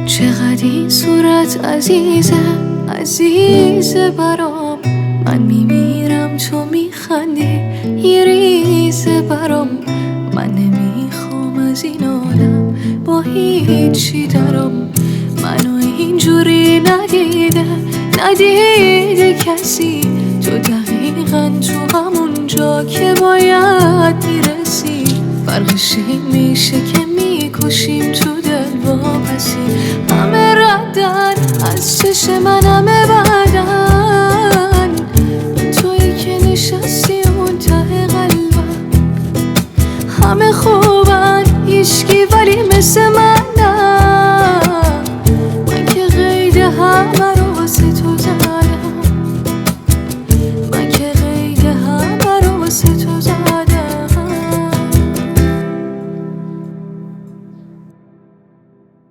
چقدر این صورت عزیزه برام. من میمیرم تو میخندی یه ریزه برام. من نمیخوام از این عالم با هیچی درام. منو اینجوری ندیده کسی. تو دقیقاً تو همون جا که باید میرسی. فرقش این میشه که میکشیم تو دل واپسی. همه ردن از چشم من